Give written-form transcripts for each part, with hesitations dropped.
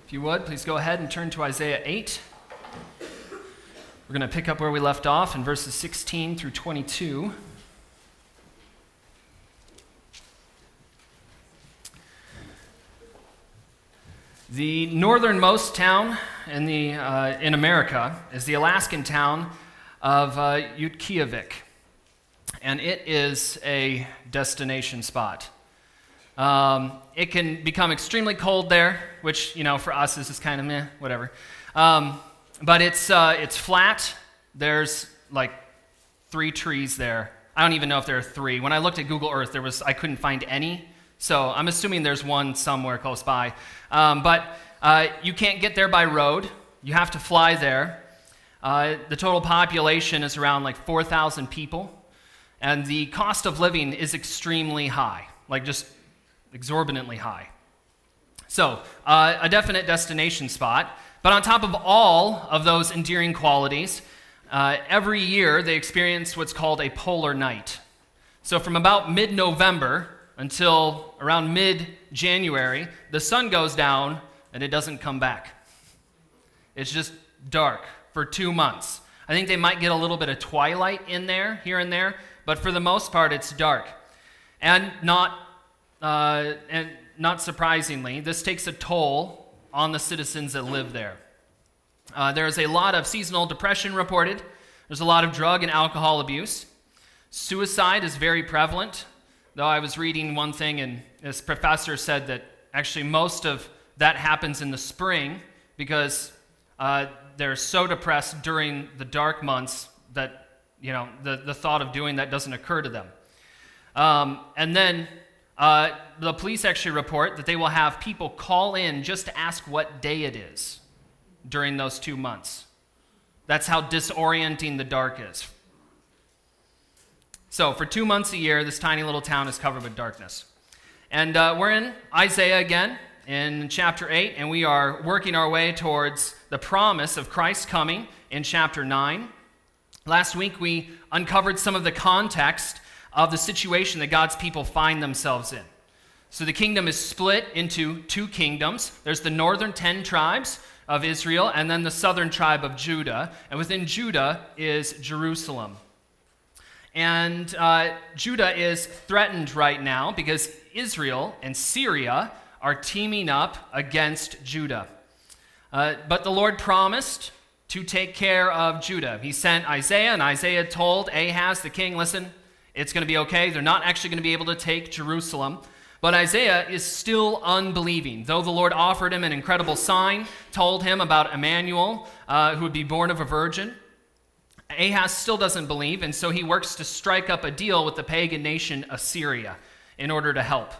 If you would, please go ahead and turn to Isaiah 8. We're going to pick up where we left off in verses 16 through 22. The northernmost town in America is the Alaskan town of Utqiagvik, and it is a destination spot. It can become extremely cold there, which, for us is just kind of meh, whatever. But it's flat. There's like 3 trees there. I don't even know if there are 3. When I looked at Google Earth, I couldn't find any. So I'm assuming there's one somewhere close by. But you can't get there by road. You have to fly there. The total population is around like 4,000 people. And the cost of living is extremely high, like just exorbitantly high. So, a definite destination spot. But on top of all of those endearing qualities, every year they experience what's called a polar night. So from about mid-November until around mid-January, the sun goes down and it doesn't come back. It's just dark for 2 months. I think they might get a little bit of twilight in there, here and there, but for the most part it's dark. And not surprisingly, this takes a toll on the citizens that live there. There's a lot of seasonal depression reported. There's a lot of drug and alcohol abuse. Suicide is very prevalent, though I was reading one thing and this professor said that actually most of that happens in the spring because they're so depressed during the dark months that the thought of doing that doesn't occur to them. And then the police actually report that they will have people call in just to ask what day it is during those 2 months. That's how disorienting the dark is. So for 2 months a year, this tiny little town is covered with darkness. And we're in Isaiah again in chapter 8, and we are working our way towards the promise of Christ coming in chapter 9. Last week, we uncovered some of the context of the situation that God's people find themselves in. So the kingdom is split into 2 kingdoms. There's the northern 10 tribes of Israel, and then the southern tribe of Judah. And within Judah is Jerusalem. And Judah is threatened right now because Israel and Syria are teaming up against Judah. But the Lord promised to take care of Judah. He sent Isaiah, and Isaiah told Ahaz the king, listen, it's going to be okay. They're not actually going to be able to take Jerusalem. But Isaiah is still unbelieving. Though the Lord offered him an incredible sign, told him about Emmanuel, who would be born of a virgin, Ahaz still doesn't believe, and so he works to strike up a deal with the pagan nation Assyria in order to help.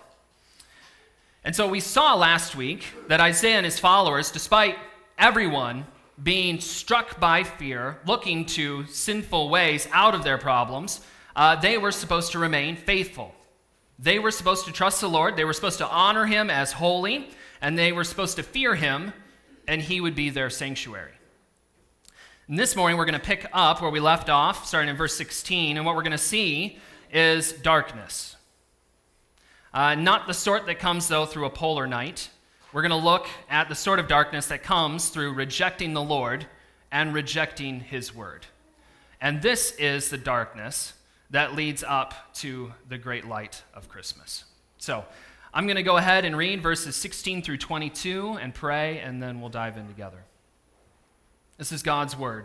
And so we saw last week that Isaiah and his followers, despite everyone being struck by fear, looking to sinful ways out of their problems, they were supposed to remain faithful. They were supposed to trust the Lord, they were supposed to honor him as holy, and they were supposed to fear him, and he would be their sanctuary. And this morning we're going to pick up where we left off, starting in verse 16, and what we're going to see is darkness. Not the sort that comes, though, through a polar night. We're going to look at the sort of darkness that comes through rejecting the Lord and rejecting his word. And this is the darkness that leads up to the great light of Christmas. So I'm going to go ahead and read verses 16 through 22 and pray, and then we'll dive in together. This is God's word.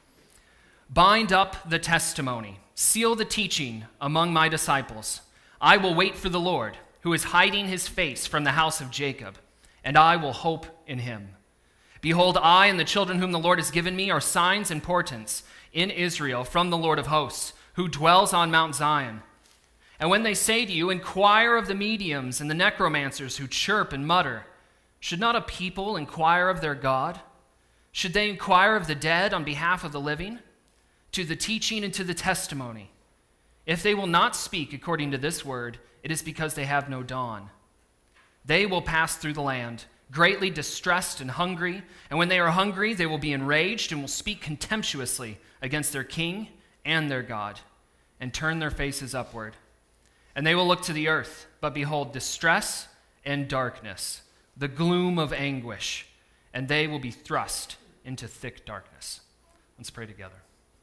Bind up the testimony, seal the teaching among my disciples. I will wait for the Lord, who is hiding his face from the house of Jacob, and I will hope in him. Behold, I and the children whom the Lord has given me are signs and portents in Israel from the Lord of hosts, who dwells on Mount Zion. And when they say to you, inquire of the mediums and the necromancers who chirp and mutter, should not a people inquire of their God? Should they inquire of the dead on behalf of the living? To the teaching and to the testimony. If they will not speak according to this word, it is because they have no dawn. They will pass through the land, greatly distressed and hungry, and when they are hungry, they will be enraged and will speak contemptuously against their king and their God, and turn their faces upward. And they will look to the earth, but behold distress and darkness, the gloom of anguish, and they will be thrust into thick darkness. Let's pray together.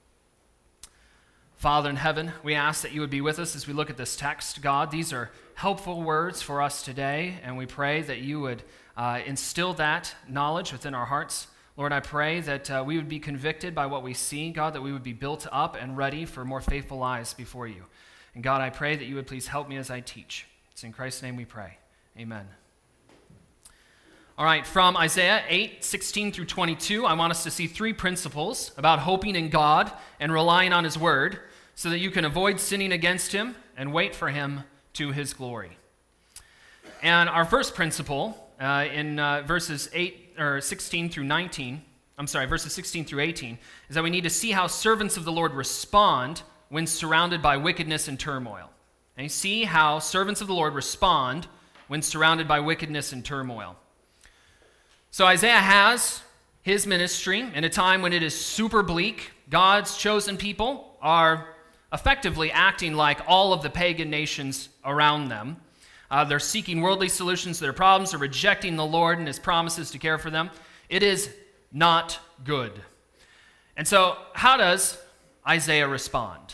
Father in heaven, we ask that you would be with us as we look at this text. God, these are helpful words for us today, and we pray that you would instill that knowledge within our hearts. Lord, I pray that we would be convicted by what we see, God, that we would be built up and ready for more faithful lives before you. And God, I pray that you would please help me as I teach. It's in Christ's name we pray. Amen. All right, from Isaiah 8:16 through 22, I want us to see three principles about hoping in God and relying on his word so that you can avoid sinning against him and wait for him to his glory. And our first principle in verses 16 through 18, is that we need to see how servants of the Lord respond when surrounded by wickedness and turmoil. And you see how servants of the Lord respond when surrounded by wickedness and turmoil. So Isaiah has his ministry in a time when it is super bleak. God's chosen people are effectively acting like all of the pagan nations around them. They're seeking worldly solutions to their problems. They're rejecting the Lord and his promises to care for them. It is not good. And so how does Isaiah respond?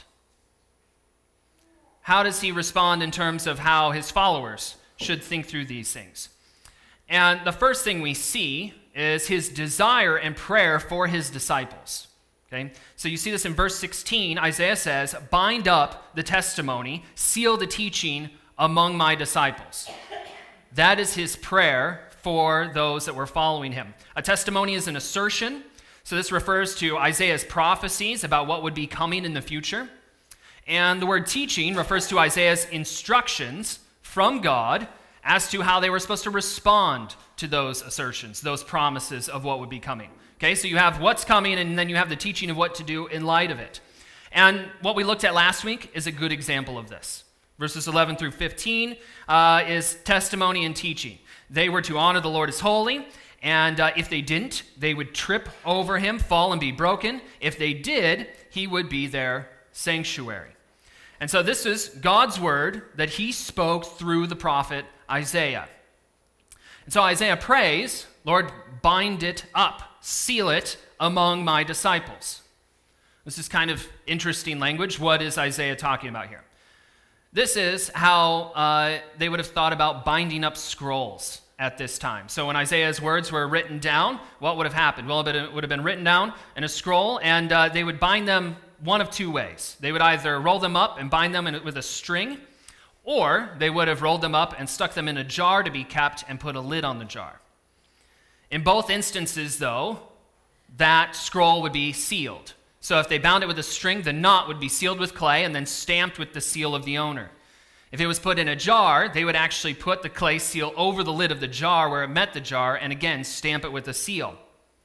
How does he respond in terms of how his followers should think through these things? And the first thing we see is his desire and prayer for his disciples. Okay? So you see this in verse 16. Isaiah says, "Bind up the testimony, seal the teaching among my disciples." That is his prayer for those that were following him. A testimony is an assertion. So this refers to Isaiah's prophecies about what would be coming in the future. And the word teaching refers to Isaiah's instructions from God as to how they were supposed to respond to those assertions, those promises of what would be coming. Okay, so you have what's coming, and then you have the teaching of what to do in light of it. And what we looked at last week is a good example of this. Verses 11 through 15 is testimony and teaching. They were to honor the Lord as holy, and if they didn't, they would trip over him, fall and be broken. If they did, he would be their sanctuary. And so this is God's word that he spoke through the prophet Isaiah. And so Isaiah prays, "Lord, bind it up, seal it among my disciples." This is kind of interesting language. What is Isaiah talking about here? This is how they would have thought about binding up scrolls at this time. So when Isaiah's words were written down, what would have happened? Well, it would have been written down in a scroll, and they would bind them one of two ways. They would either roll them up and bind them with a string, or they would have rolled them up and stuck them in a jar to be kept and put a lid on the jar. In both instances, though, that scroll would be sealed. So if they bound it with a string, the knot would be sealed with clay and then stamped with the seal of the owner. If it was put in a jar, they would actually put the clay seal over the lid of the jar where it met the jar and again stamp it with a seal.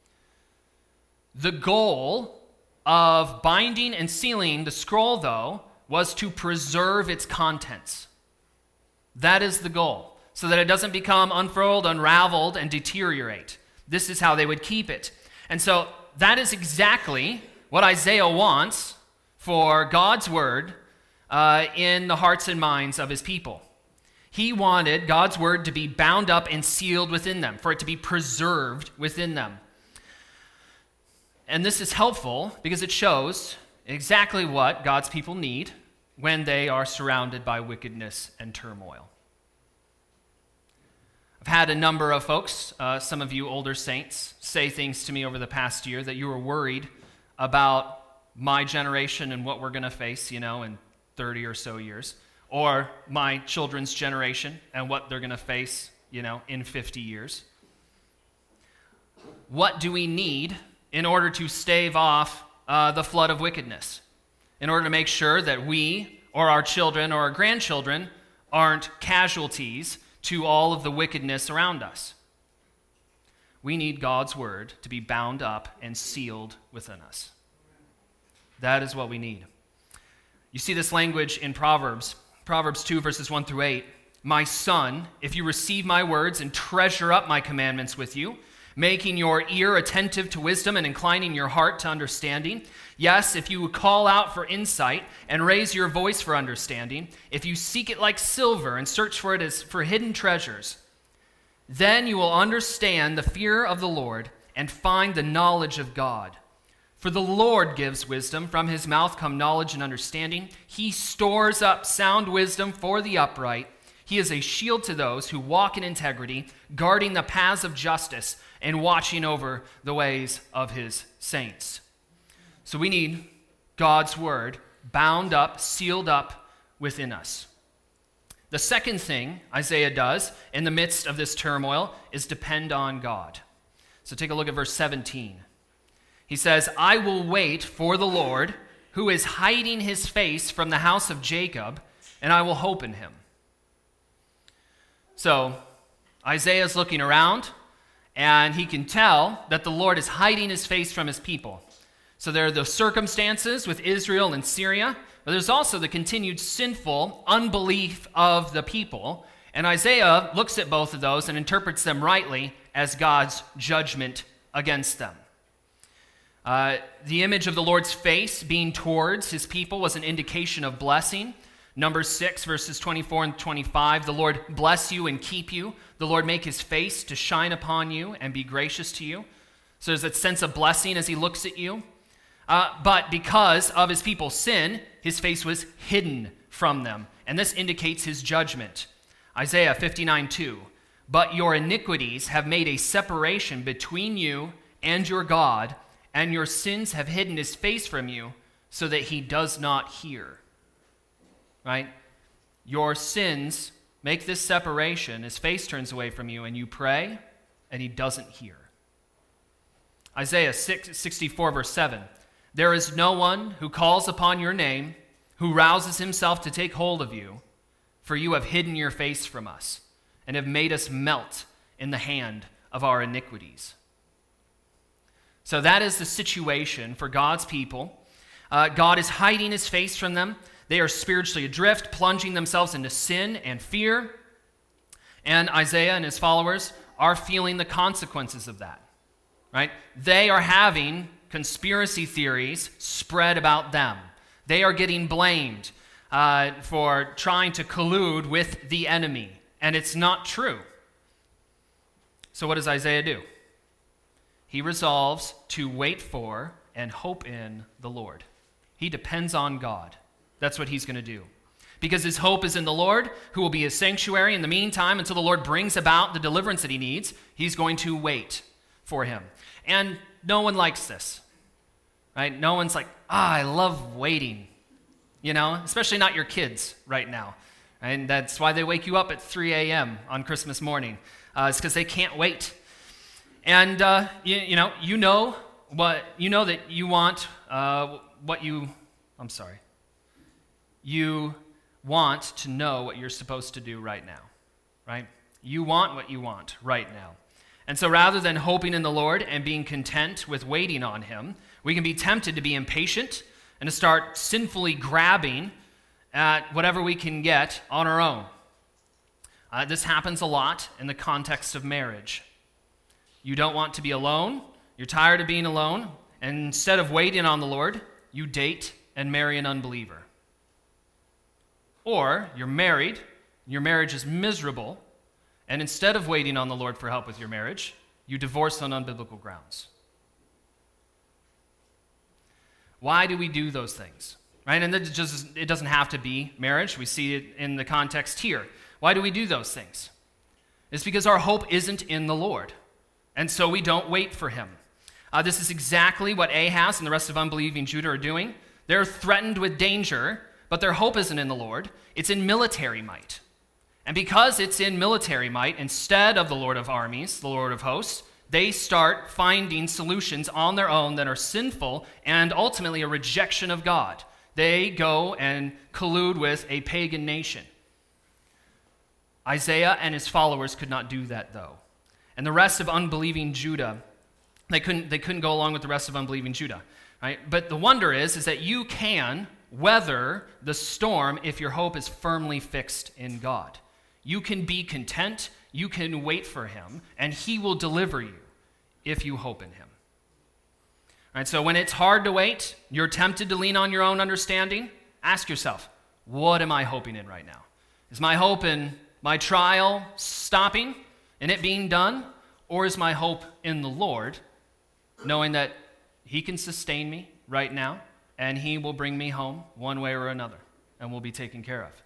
The goal of binding and sealing the scroll, though, was to preserve its contents. That is the goal, so that it doesn't become unfurled, unraveled, and deteriorate. This is how they would keep it. And so that is exactly what Isaiah wants for God's word in the hearts and minds of his people. He wanted God's word to be bound up and sealed within them, for it to be preserved within them. And this is helpful because it shows exactly what God's people need when they are surrounded by wickedness and turmoil. I've had a number of folks, some of you older saints, say things to me over the past year that you were worried about my generation and what we're going to face, in 30 or so years, or my children's generation and what they're going to face, in 50 years. What do we need in order to stave off the flood of wickedness? In order to make sure that we or our children or our grandchildren aren't casualties to all of the wickedness around us? We need God's word to be bound up and sealed within us. That is what we need. You see this language in Proverbs 2, verses 1 through 8. "My son, if you receive my words and treasure up my commandments with you, making your ear attentive to wisdom and inclining your heart to understanding. Yes, if you would call out for insight and raise your voice for understanding, if you seek it like silver and search for it as for hidden treasures, Then you will understand the fear of the Lord and find the knowledge of God. For the Lord gives wisdom. From his mouth come knowledge and understanding. He stores up sound wisdom for the upright. He is a shield to those who walk in integrity, guarding the paths of justice and watching over the ways of his saints. So we need God's word bound up, sealed up within us. The second thing Isaiah does in the midst of this turmoil is depend on God. So take a look at verse 17. He says, I will wait for the Lord, who is hiding his face from the house of Jacob, and I will hope in him. So Isaiah's looking around, and he can tell that the Lord is hiding his face from his people. So there are the circumstances with Israel and Syria, but there's also the continued sinful unbelief of the people. And Isaiah looks at both of those and interprets them rightly as God's judgment against them. The image of the Lord's face being towards his people was an indication of blessing. Numbers 6, verses 24 and 25, the Lord bless you and keep you. The Lord make his face to shine upon you and be gracious to you. So there's that sense of blessing as he looks at you. But because of his people's sin, his face was hidden from them. And this indicates his judgment. Isaiah 59:2, but your iniquities have made a separation between you and your God, and your sins have hidden his face from you so that he does not hear. Right? Your sins make this separation. His face turns away from you, and you pray, and he doesn't hear. Isaiah 64, verse 7, there is no one who calls upon your name, who rouses himself to take hold of you, for you have hidden your face from us and have made us melt in the hand of our iniquities. So that is the situation for God's people. God is hiding his face from them. They are spiritually adrift, plunging themselves into sin and fear. And Isaiah and his followers are feeling the consequences of that. Right? They are having conspiracy theories spread about them. They are getting blamed for trying to collude with the enemy, and it's not true. So what does Isaiah do? He resolves to wait for and hope in the Lord. He depends on God. That's what he's going to do. Because his hope is in the Lord, who will be his sanctuary. In the meantime, until the Lord brings about the deliverance that he needs, he's going to wait for him. And no one likes this. Right? No one's like, I love waiting. You know, especially not your kids right now. And that's why they wake you up at 3 a.m. on Christmas morning. It's because they can't wait. And you know that you want you want to know what you're supposed to do right now, right? You want what you want right now. And so rather than hoping in the Lord and being content with waiting on him, we can be tempted to be impatient and to start sinfully grabbing at whatever we can get on our own. This happens a lot in the context of marriage. You don't want to be alone. You're tired of being alone. And instead of waiting on the Lord, you date and marry an unbeliever. Or you're married, your marriage is miserable, and instead of waiting on the Lord for help with your marriage, you divorce on unbiblical grounds. Why do we do those things? Right? And it doesn't have to be marriage. We see it in the context here. Why do we do those things? It's because our hope isn't in the Lord, and so we don't wait for him. This is exactly what Ahaz and the rest of unbelieving Judah are doing. They're threatened with danger, but their hope isn't in the Lord. It's in military might. And because it's in military might, instead of the Lord of armies, the Lord of hosts, they start finding solutions on their own that are sinful and ultimately a rejection of God. They go and collude with a pagan nation. Isaiah and his followers could not do that, though. And the rest of unbelieving Judah, they couldn't go along with the rest of unbelieving Judah. Right? But the wonder is that you can weather the storm if your hope is firmly fixed in God. You can be content, you can wait for him, and he will deliver you if you hope in him. All right, so when it's hard to wait, you're tempted to lean on your own understanding, ask yourself, what am I hoping in right now? Is my hope in my trial stopping? in it being done, or is my hope in the Lord, knowing that he can sustain me right now, and he will bring me home one way or another, and will be taken care of?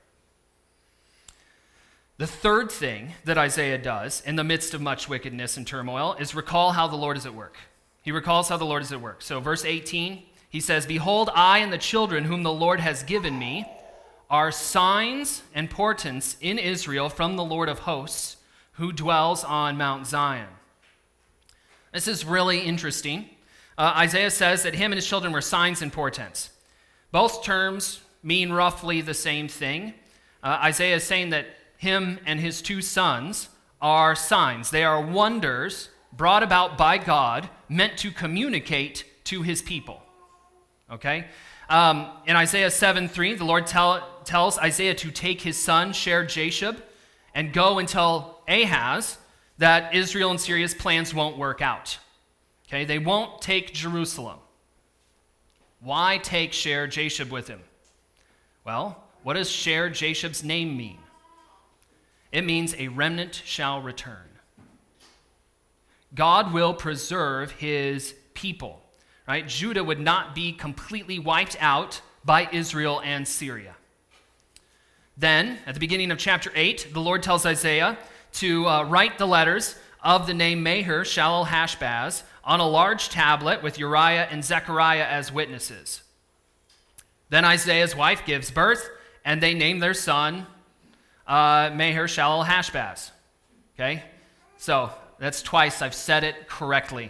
The third thing that Isaiah does in the midst of much wickedness and turmoil is recall how the Lord is at work. He recalls how the Lord is at work. So verse 18, he says, "Behold, I and the children whom the Lord has given me are signs and portents in Israel from the Lord of hosts, who dwells on Mount Zion." This is really interesting. Isaiah says that him and his children were signs and portents. Both terms mean roughly the same thing. Isaiah is saying that him and his two sons are signs. They are wonders brought about by God, meant to communicate to his people. Okay? In Isaiah 7:3, the Lord tells Isaiah to take his son, Shear-Jashub, and go and tell Ahaz that Israel and Syria's plans won't work out. Okay? They won't take Jerusalem. Why take Shear-Jashub with him? Well, what does Shear-Jashub's name mean? It means a remnant shall return. God will preserve his people, right? Judah would not be completely wiped out by Israel and Syria. Then, at the beginning of chapter 8, the Lord tells Isaiah to write the letters of the name Maher-Shalal-Hash-Baz on a large tablet with Uriah and Zechariah as witnesses. Then Isaiah's wife gives birth, and they name their son Maher-Shalal-Hash-Baz. Okay? So, that's twice I've said it correctly.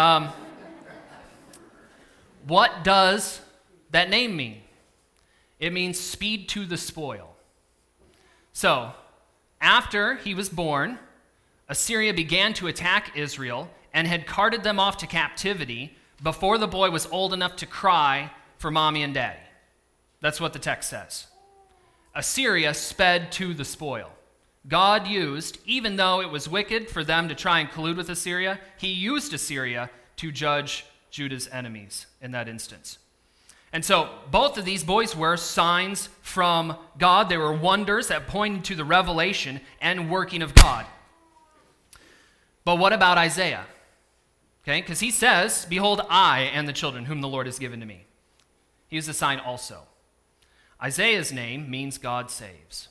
What does that name mean? It means speed to the spoil. So, after he was born, Assyria began to attack Israel and had carted them off to captivity before the boy was old enough to cry for mommy and daddy. That's what the text says. Assyria sped to the spoil. God used, even though it was wicked for them to try and collude with Assyria, he used Assyria to judge Judah's enemies in that instance. And so both of these boys were signs from God. They were wonders that pointed to the revelation and working of God. But what about Isaiah? Okay, because he says, "Behold, I and the children whom the Lord has given to me." He is a sign also. Isaiah's name means God saves.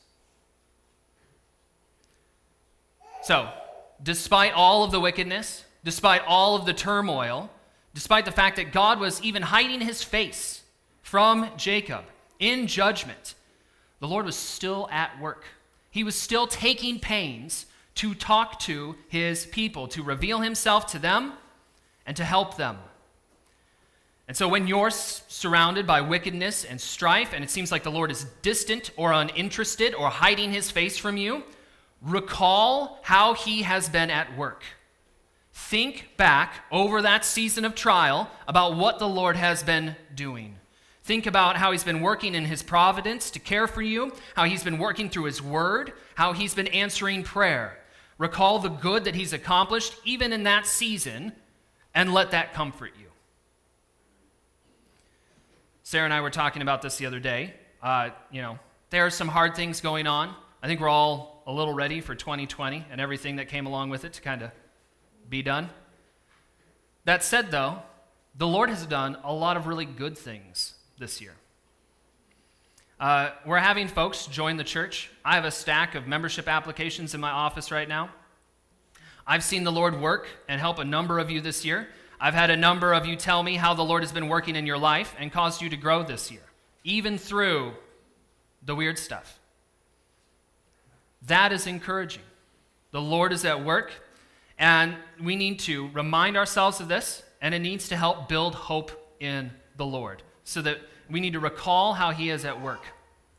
So, despite all of the wickedness, despite all of the turmoil, despite the fact that God was even hiding his face from Jacob in judgment, the Lord was still at work. He was still taking pains to talk to his people, to reveal himself to them and to help them. And so when you're surrounded by wickedness and strife, and it seems like the Lord is distant or uninterested or hiding his face from you, recall how he has been at work. Think back over that season of trial about what the Lord has been doing. Think about how he's been working in his providence to care for you, how he's been working through his word, how he's been answering prayer. Recall the good that he's accomplished even in that season, and let that comfort you. Sarah and I were talking about this the other day. There are some hard things going on. I think we're all a little ready for 2020 and everything that came along with it to kind of be done. That said, though, the Lord has done a lot of really good things this year. We're having folks join the church. I have a stack of membership applications in my office right now. I've seen the Lord work and help a number of you this year. I've had a number of you tell me how the Lord has been working in your life and caused you to grow this year, even through the weird stuff. That is encouraging. The Lord is at work, and we need to remind ourselves of this, and it needs to help build hope in the Lord, so that we need to recall how he is at work.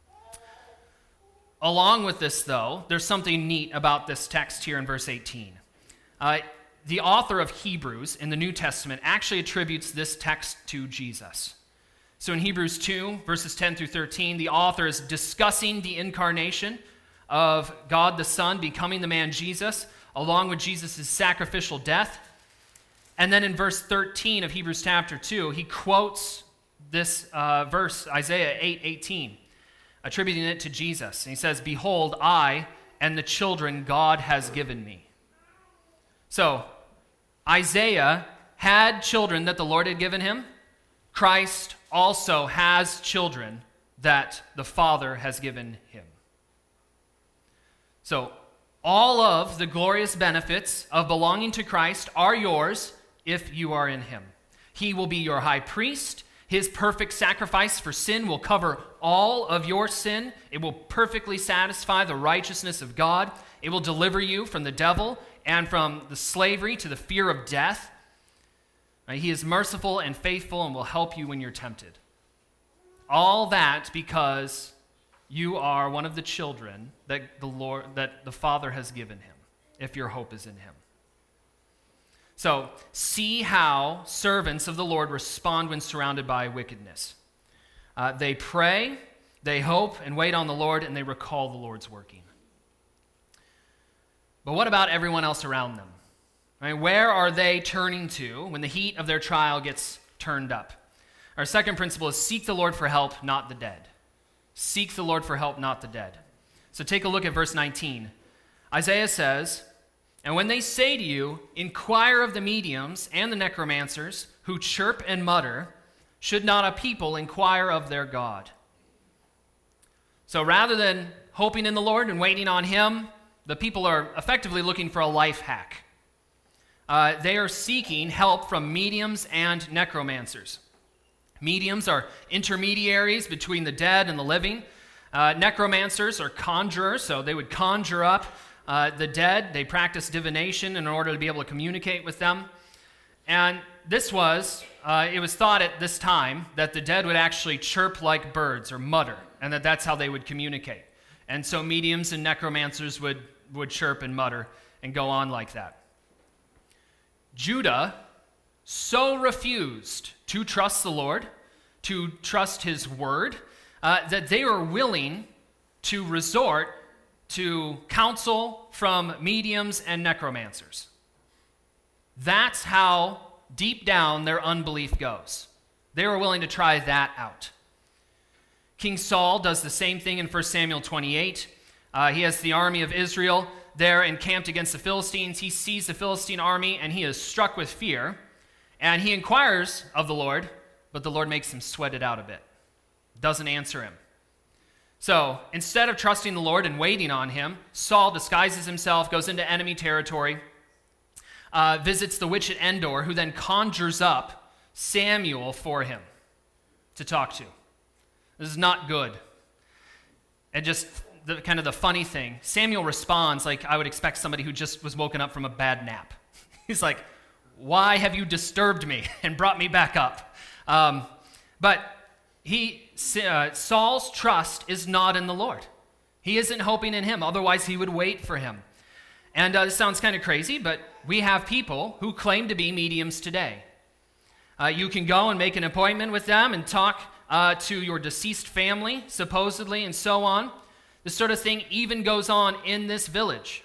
Along with this, though, there's something neat about this text here in verse 18. The author of Hebrews in the New Testament actually attributes this text to Jesus. So in Hebrews 2, verses 10 through 13, the author is discussing the incarnation of God the Son becoming the man Jesus, along with Jesus' sacrificial death. And then in verse 13 of Hebrews chapter 2, he quotes this verse, Isaiah 8:18, attributing it to Jesus. And he says, "Behold, I and the children God has given me." So, Isaiah had children that the Lord had given him. Christ also has children that the Father has given him. So, all of the glorious benefits of belonging to Christ are yours if you are in him. He will be your high priest. His perfect sacrifice for sin will cover all of your sin. It will perfectly satisfy the righteousness of God. It will deliver you from the devil and from the slavery to the fear of death. He is merciful and faithful and will help you when you're tempted. All that because you are one of the children that the Father has given him, if your hope is in him. So, see how servants of the Lord respond when surrounded by wickedness. They pray, they hope and wait on the Lord, and they recall the Lord's working. But what about everyone else around them? I mean, where are they turning to when the heat of their trial gets turned up? Our second principle is seek the Lord for help, not the dead. Seek the Lord for help, not the dead. So take a look at verse 19. Isaiah says, "And when they say to you, inquire of the mediums and the necromancers who chirp and mutter, should not a people inquire of their God?" So rather than hoping in the Lord and waiting on him, the people are effectively looking for a life hack. They are seeking help from mediums and necromancers. Mediums are intermediaries between the dead and the living. Necromancers are conjurers, so they would conjure up the dead. They practice divination in order to be able to communicate with them. And it was thought at this time that the dead would actually chirp like birds or mutter, and that's how they would communicate. And so mediums and necromancers would chirp and mutter and go on like that. Judah so refused to trust the Lord, to trust his word, that they were willing to resort to counsel from mediums and necromancers. That's how deep down their unbelief goes. They were willing to try that out. King Saul does the same thing in 1 Samuel 28. He has the army of Israel there encamped against the Philistines. He sees the Philistine army and he is struck with fear. And he inquires of the Lord, but the Lord makes him sweat it out a bit. Doesn't answer him. So instead of trusting the Lord and waiting on him, Saul disguises himself, goes into enemy territory, visits the witch at Endor, who then conjures up Samuel for him to talk to. This is not good. And just the funny thing, Samuel responds like I would expect somebody who just was woken up from a bad nap. He's like, "Why have you disturbed me and brought me back up?" But Saul's trust is not in the Lord. He isn't hoping in him, otherwise he would wait for him. And this sounds kind of crazy, but we have people who claim to be mediums today. You can go and make an appointment with them and talk to your deceased family, supposedly, and so on. This sort of thing even goes on in this village.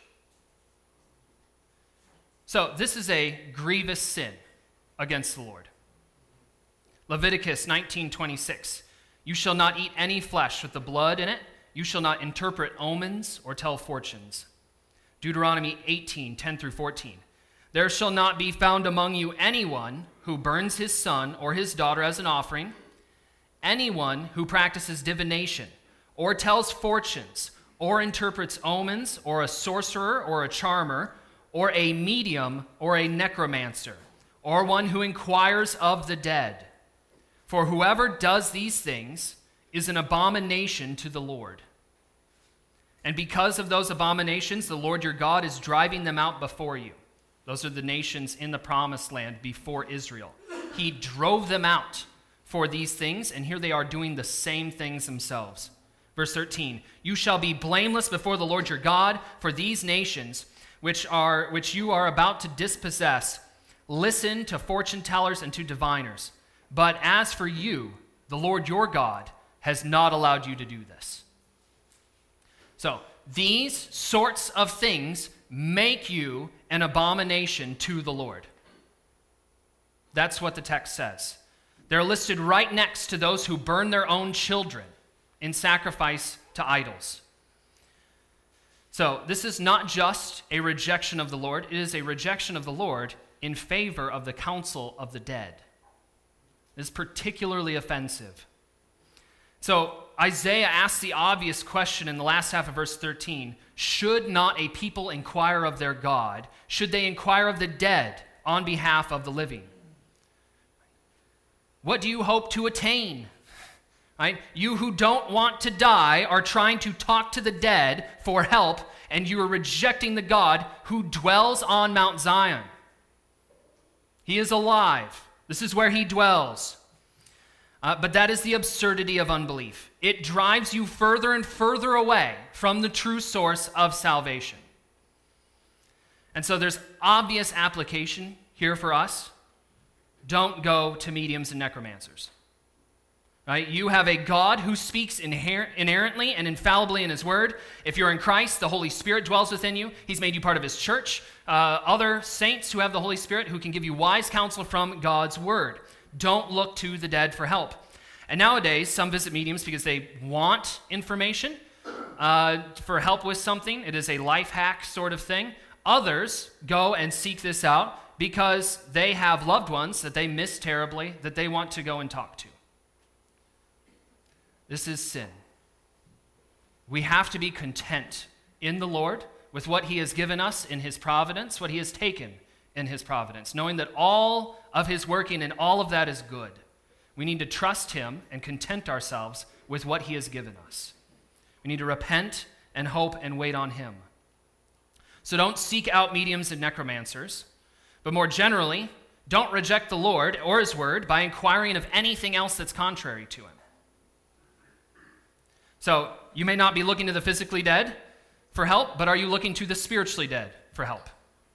So this is a grievous sin against the Lord. Leviticus 19:26, "You shall not eat any flesh with the blood in it. You shall not interpret omens or tell fortunes." Deuteronomy 18:10 through 14, "There shall not be found among you anyone who burns his son or his daughter as an offering, anyone who practices divination or tells fortunes or interprets omens, or a sorcerer or a charmer, or a medium or a necromancer, or one who inquires of the dead. For whoever does these things is an abomination to the Lord. And because of those abominations, the Lord your God is driving them out before you." Those are the nations in the promised land before Israel. He drove them out for these things, and here they are doing the same things themselves. Verse 13, "You shall be blameless before the Lord your God, for these nations which you are about to dispossess listen to fortune tellers and to diviners. But as for you, the Lord your God has not allowed you to do this." So these sorts of things make you an abomination to the Lord. That's what the text says. They're listed right next to those who burn their own children in sacrifice to idols. So this is not just a rejection of the Lord, it is a rejection of the Lord in favor of the counsel of the dead. It is particularly offensive. So Isaiah asks the obvious question in the last half of verse 13, should not a people inquire of their God? Should they inquire of the dead on behalf of the living? What do you hope to attain? Right? You who don't want to die are trying to talk to the dead for help, and you are rejecting the God who dwells on Mount Zion. He is alive. This is where he dwells. But that is the absurdity of unbelief. It drives you further and further away from the true source of salvation. And so there's obvious application here for us. Don't go to mediums and necromancers. Right? You have a God who speaks inerrantly and infallibly in his word. If you're in Christ, the Holy Spirit dwells within you. He's made you part of his church. Other saints who have the Holy Spirit who can give you wise counsel from God's word. Don't look to the dead for help. And nowadays, some visit mediums because they want information for help with something. It is a life hack sort of thing. Others go and seek this out because they have loved ones that they miss terribly that they want to go and talk to. This is sin. We have to be content in the Lord with what he has given us in his providence, what he has taken in his providence, knowing that all of his working and all of that is good. We need to trust him and content ourselves with what he has given us. We need to repent and hope and wait on him. So don't seek out mediums and necromancers, but more generally, don't reject the Lord or his word by inquiring of anything else that's contrary to him. So you may not be looking to the physically dead for help, but are you looking to the spiritually dead for help?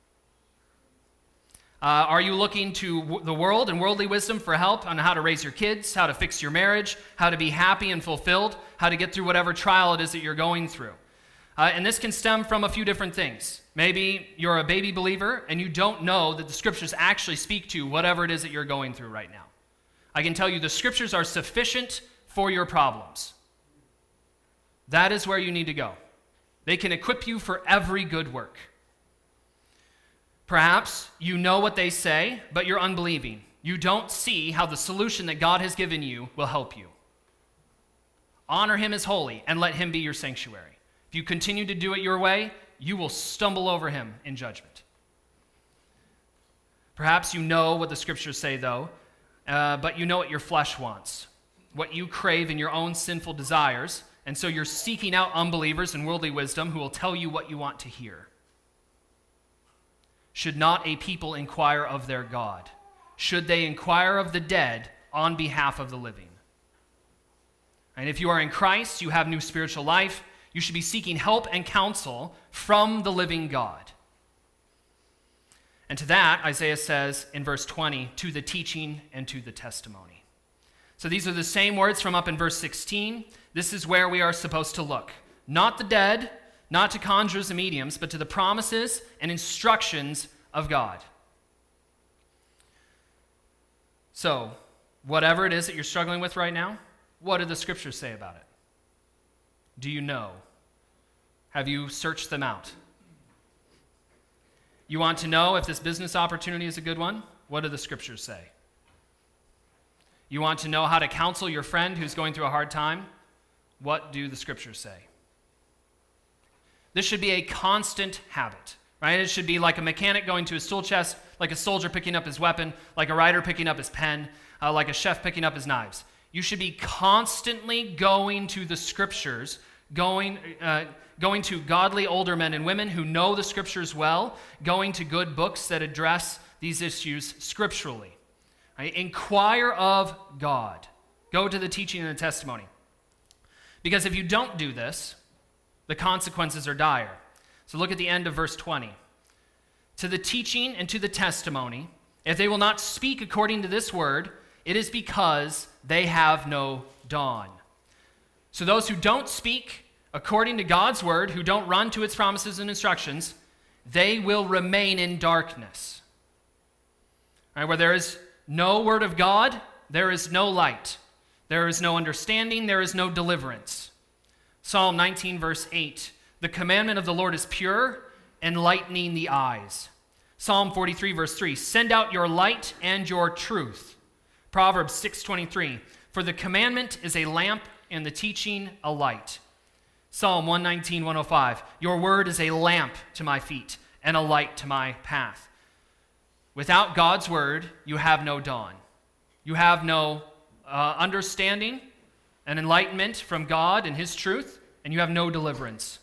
Are you looking to the world and worldly wisdom for help on how to raise your kids, how to fix your marriage, how to be happy and fulfilled, how to get through whatever trial it is that you're going through? And this can stem from a few different things. Maybe you're a baby believer and you don't know that the scriptures actually speak to whatever it is that you're going through right now. I can tell you the scriptures are sufficient for your problems. That is where you need to go. They can equip you for every good work. Perhaps you know what they say, but you're unbelieving. You don't see how the solution that God has given you will help you. Honor him as holy and let him be your sanctuary. If you continue to do it your way, you will stumble over him in judgment. Perhaps you know what the scriptures say, though, but you know what your flesh wants, what you crave in your own sinful desires, and so you're seeking out unbelievers and worldly wisdom who will tell you what you want to hear. Should not a people inquire of their God? Should they inquire of the dead on behalf of the living? And if you are in Christ, you have new spiritual life. You should be seeking help and counsel from the living God. And to that, Isaiah says in verse 20, to the teaching and to the testimony. So these are the same words from up in verse 16. This is where we are supposed to look. Not the dead, not to conjurers and mediums, but to the promises and instructions of God. So, whatever it is that you're struggling with right now, what do the scriptures say about it? Do you know? Have you searched them out? You want to know if this business opportunity is a good one? What do the scriptures say? You want to know how to counsel your friend who's going through a hard time? What do the scriptures say? This should be a constant habit, right? It should be like a mechanic going to his tool chest, like a soldier picking up his weapon, like a writer picking up his pen, like a chef picking up his knives. You should be constantly going to the scriptures, going to godly older men and women who know the scriptures well, going to good books that address these issues scripturally. Right? Inquire of God. Go to the teaching and the testimony. Because if you don't do this, the consequences are dire. So look at the end of verse 20. To the teaching and to the testimony, if they will not speak according to this word, it is because they have no dawn. So those who don't speak according to God's word, who don't run to its promises and instructions, they will remain in darkness. Right, where there is no word of God, there is no light. There is no understanding, there is no deliverance. Psalm 19, verse 8 The commandment of the Lord is pure, enlightening the eyes. Psalm 43, verse 3, send out your light and your truth. Proverbs 6:23, for the commandment is a lamp and the teaching a light. Psalm 119, 105, your word is a lamp to my feet and a light to my path. Without God's word, you have no dawn. You have no understanding and enlightenment from God and his truth, and you have no deliverance.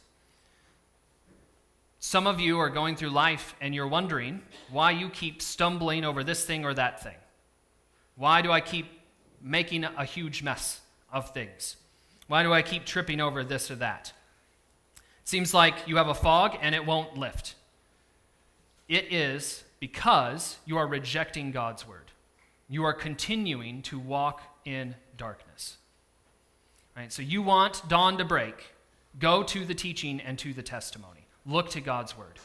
Some of you are going through life and you're wondering why you keep stumbling over this thing or that thing. Why do I keep making a huge mess of things? Why do I keep tripping over this or that? It seems like you have a fog and it won't lift. It is because you are rejecting God's word. You are continuing to walk in darkness. Right? So you want dawn to break. Go to the teaching and to the testimony. Look to God's word.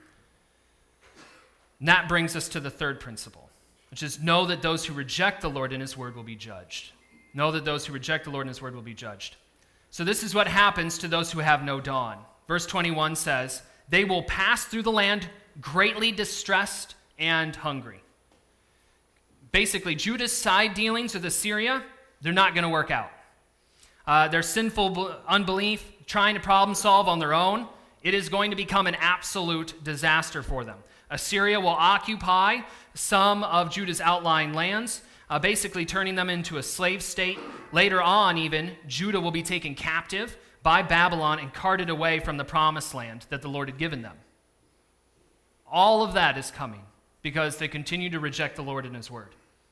And that brings us to the third principle, which is know that those who reject the Lord and his word will be judged. Know that those who reject the Lord and his word will be judged. So this is what happens to those who have no dawn. Verse 21 says, they will pass through the land greatly distressed and hungry. Basically, Judah's side dealings with Assyria, they're not going to work out. Their sinful unbelief, trying to problem solve on their own, it is going to become an absolute disaster for them. Assyria will occupy some of Judah's outlying lands, basically turning them into a slave state. Later on, even, Judah will be taken captive by Babylon and carted away from the promised land that the Lord had given them. All of that is coming because they continue to reject the Lord and his word.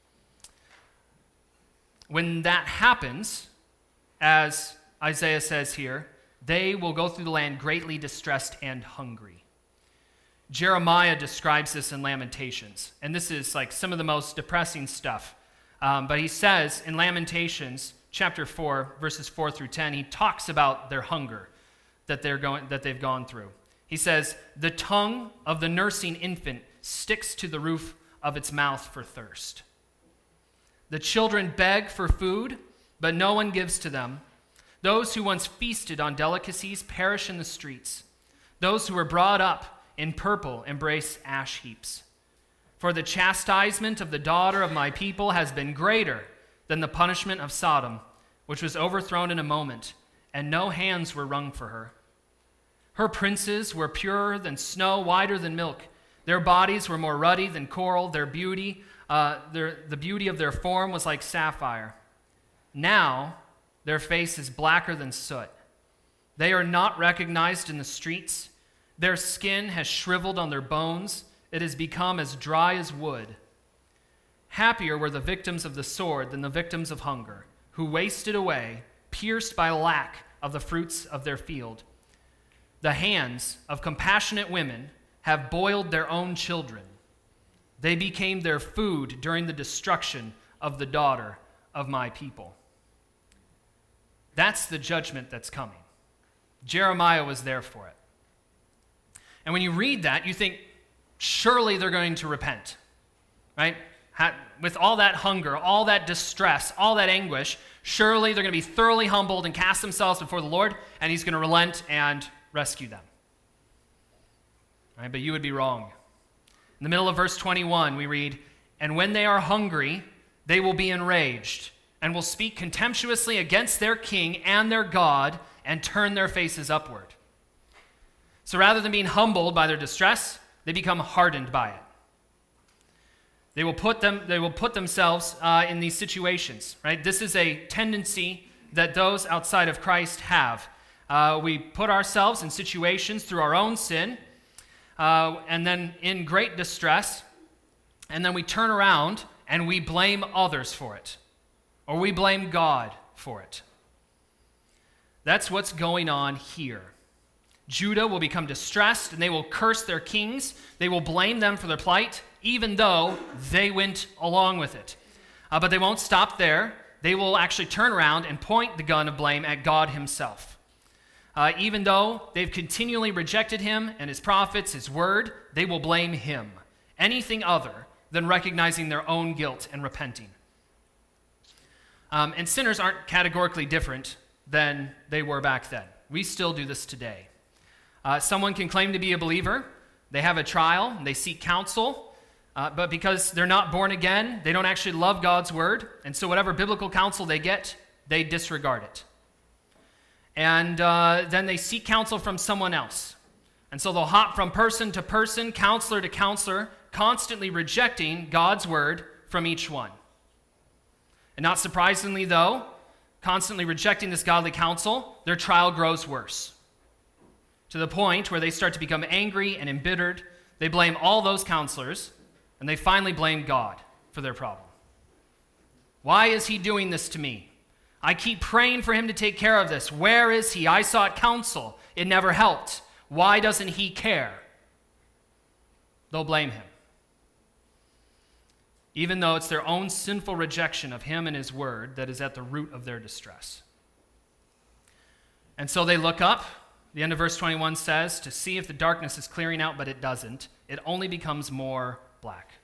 When that happens, as Isaiah says here, they will go through the land greatly distressed and hungry. Jeremiah describes this in Lamentations, and this is like some of the most depressing stuff. But he says in Lamentations chapter 4, verses 4 through 10, he talks about their hunger that they've gone through. He says, the tongue of the nursing infant sticks to the roof of its mouth for thirst. The children beg for food, but no one gives to them. Those who once feasted on delicacies perish in the streets. Those who were brought up in purple embrace ash heaps. For the chastisement of the daughter of my people has been greater than the punishment of Sodom, which was overthrown in a moment, and no hands were wrung for her. Her princes were purer than snow, whiter than milk. Their bodies were more ruddy than coral. Their beauty, the beauty of their form was like sapphire. Now their face is blacker than soot. They are not recognized in the streets. Their skin has shriveled on their bones. It has become as dry as wood. Happier were the victims of the sword than the victims of hunger, who wasted away, pierced by lack of the fruits of their field. The hands of compassionate women have boiled their own children. They became their food during the destruction of the daughter of my people. That's the judgment that's coming. Jeremiah was there for it. And when you read that, you think, surely they're going to repent, right? With all that hunger, all that distress, all that anguish, surely they're going to be thoroughly humbled and cast themselves before the Lord, and he's going to relent and rescue them. Right? But you would be wrong. In the middle of verse 21, we read, and when they are hungry, they will be enraged and will speak contemptuously against their king and their God and turn their faces upward. So rather than being humbled by their distress, they become hardened by it. They will put themselves in these situations, right? This is a tendency that those outside of Christ have. We put ourselves in situations through our own sin, and then in great distress, and then we turn around and we blame others for it, or we blame God for it. That's what's going on here. Judah will become distressed, and they will curse their kings. They will blame them for their plight, even though they went along with it. But they won't stop there. They will actually turn around and point the gun of blame at God himself. Even though they've continually rejected him and his prophets, his word, they will blame him. Anything other than recognizing their own guilt and repenting. And sinners aren't categorically different than they were back then. We still do this today. Someone can claim to be a believer. They have a trial, and they seek counsel, but because they're not born again, they don't actually love God's word, and so whatever biblical counsel they get, they disregard it. And then they seek counsel from someone else. And so they'll hop from person to person, counselor to counselor, constantly rejecting God's word from each one. And not surprisingly, though, constantly rejecting this godly counsel, their trial grows worse, to the point where they start to become angry and embittered. They blame all those counselors, and they finally blame God for their problem. Why is he doing this to me? I keep praying for him to take care of this. Where is he? I sought counsel. It never helped. Why doesn't he care? They'll blame him, even though it's their own sinful rejection of him and his word that is at the root of their distress. And so they look up. The end of verse 21 says, to see if the darkness is clearing out, but it doesn't. It only becomes more black.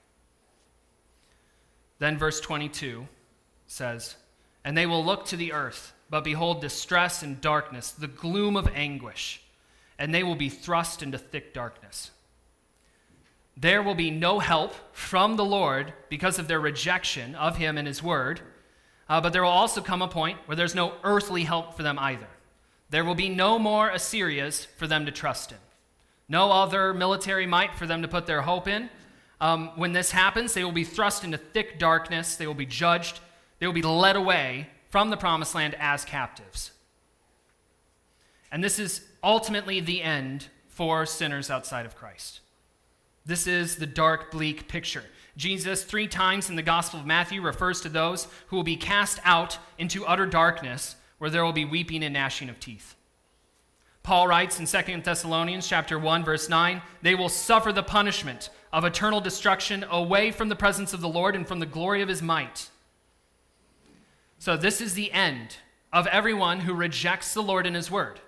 Then verse 22 says, and they will look to the earth, but behold distress and darkness, the gloom of anguish, and they will be thrust into thick darkness. There will be no help from the Lord because of their rejection of him and his word, but there will also come a point where there's no earthly help for them either. There will be no more Assyrias for them to trust in. No other military might for them to put their hope in. When this happens, they will be thrust into thick darkness. They will be judged. They will be led away from the promised land as captives. And this is ultimately the end for sinners outside of Christ. This is the dark, bleak picture. Jesus, 3 times in the Gospel of Matthew, refers to those who will be cast out into utter darkness, where there will be weeping and gnashing of teeth. Paul writes in 2 Thessalonians chapter 1, verse 9, they will suffer the punishment of eternal destruction away from the presence of the Lord and from the glory of his might. So this is the end of everyone who rejects the Lord and his word.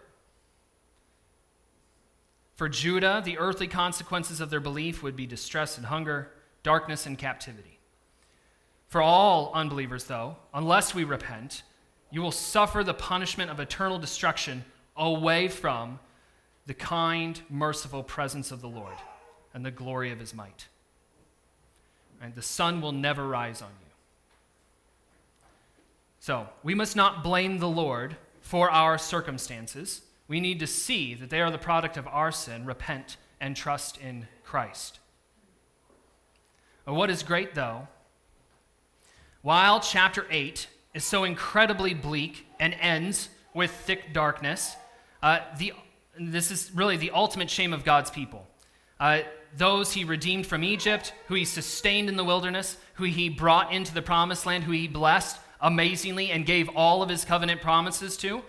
For Judah, the earthly consequences of their belief would be distress and hunger, darkness and captivity. For all unbelievers, though, unless we repent, you will suffer the punishment of eternal destruction away from the kind, merciful presence of the Lord and the glory of his might. Right? The sun will never rise on you. So, we must not blame the Lord for our circumstances. We need to see that they are the product of our sin, repent, and trust in Christ. But what is great, though, while chapter 8 is so incredibly bleak and ends with thick darkness, this is really the ultimate shame of God's people. Those he redeemed from Egypt, who he sustained in the wilderness, who he brought into the promised land, who he blessed amazingly and gave all of his covenant promises to,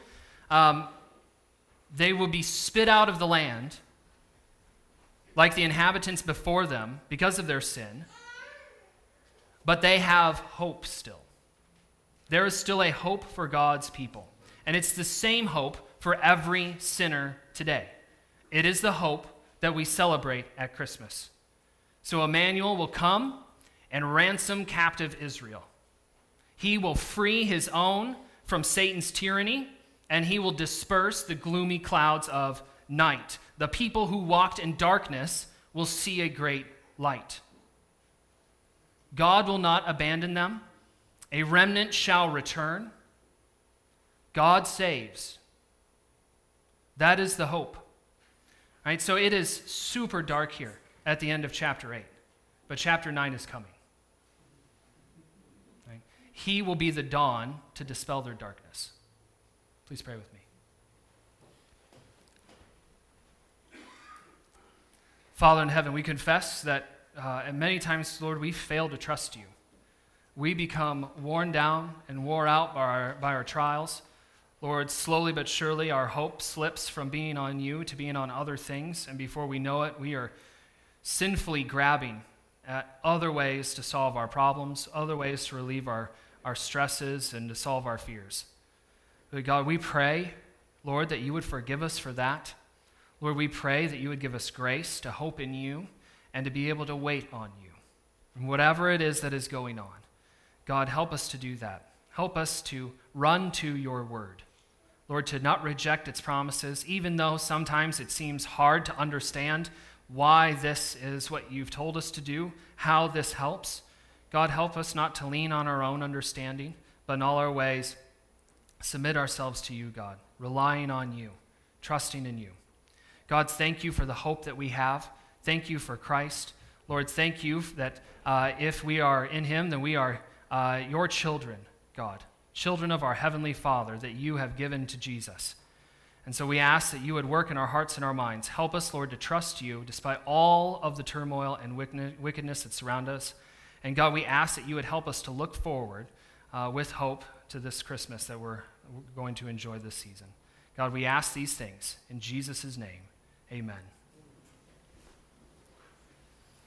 they will be spit out of the land like the inhabitants before them because of their sin, but they have hope still. There is still a hope for God's people, and it's the same hope for every sinner today. It is the hope that we celebrate at Christmas. So Emmanuel will come and ransom captive Israel. He will free his own from Satan's tyranny, and he will disperse the gloomy clouds of night. The people who walked in darkness will see a great light. God will not abandon them. A remnant shall return. God saves. That is the hope. Right? So it is super dark here at the end of chapter 8, but chapter 9 is coming. Right? He will be the dawn to dispel their darkness. Please pray with me. Father in heaven, we confess that many times, Lord, we fail to trust you. We become worn down and wore out by our trials. Lord, slowly but surely our hope slips from being on you to being on other things, and before we know it, we are sinfully grabbing at other ways to solve our problems, other ways to relieve our stresses and to solve our fears. But God, we pray, Lord, that you would forgive us for that. Lord, we pray that you would give us grace to hope in you and to be able to wait on you, and whatever it is that is going on. God, help us to do that. Help us to run to your word. Lord, to not reject its promises, even though sometimes it seems hard to understand why this is what you've told us to do, how this helps. God, help us not to lean on our own understanding, but in all our ways, submit ourselves to you, God, relying on you, trusting in you. God, thank you for the hope that we have. Thank you for Christ. Lord, thank you that if we are in him, then we are your children, God, children of our heavenly Father that you have given to Jesus. And so we ask that you would work in our hearts and our minds. Help us, Lord, to trust you despite all of the turmoil and wickedness that surround us. And God, we ask that you would help us to look forward with hope to this Christmas that we're going to enjoy this season. God, we ask these things in Jesus' name. Amen.